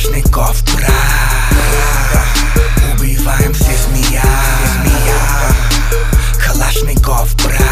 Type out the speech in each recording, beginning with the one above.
Kalashnikov, убиваем все змея. Kalashnikov,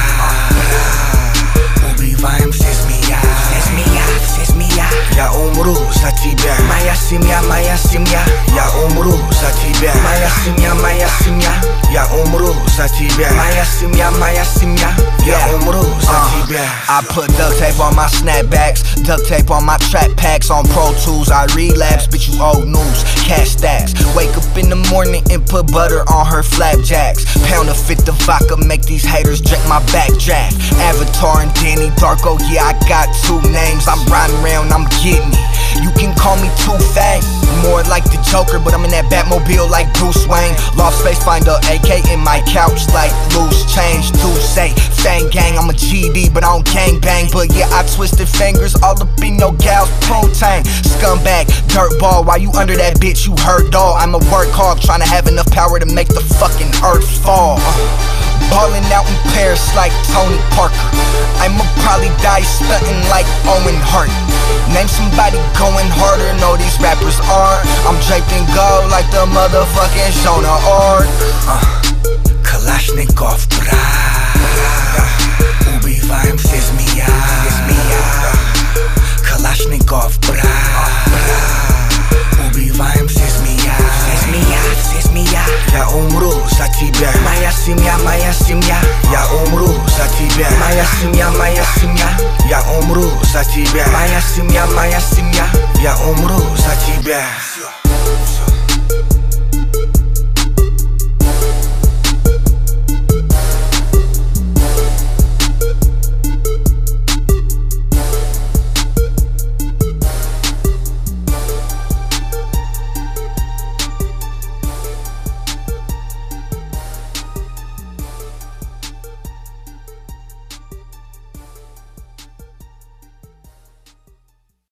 убиваем все змея. Все змея. Я умру за тебя, моя семья, моя семья. Я умру за тебя, моя семья. Я умру за тебя, моя семья. Я умру за тебя. I put duct tape on my snapbacks, duct tape on my trap packs. On Pro Tools I relapse, bitch you old news, cash stacks. Wake up in the morning and put butter on her flapjacks. Pound to fit the vodka, make these haters drink my backdraft. Avatar and Danny Darko, yeah I got two names. I'm riding around, I'm getting it. You can call me Too Fast, more like the Joker, but I'm in that Batmobile like Bruce Wayne. Lost space, find a AK in my couch like loose change. Do say, Fang Gang, I'm a GD, but I don't gang bang. But yeah, I twisted fingers all up in no gal's poontang. Scumbag, dirtball, while you under that bitch, you hurt dog. I'm a work hard, trying to have enough power to make the fucking earth fall. Ballin' out in Paris like Tony Parker. I'ma probably die stunting like Owen Hart. Name somebody going harder, no these rappers aren't. I'm draped in gold like the motherfucking Jonah Ark. Kalashnikov, убиваем все змея. Kalashnikov, убиваем все змея. Все змея. Я умру за тебя, моя семья. Я умру за тебя, моя семья. Я умру за тебя, моя семья.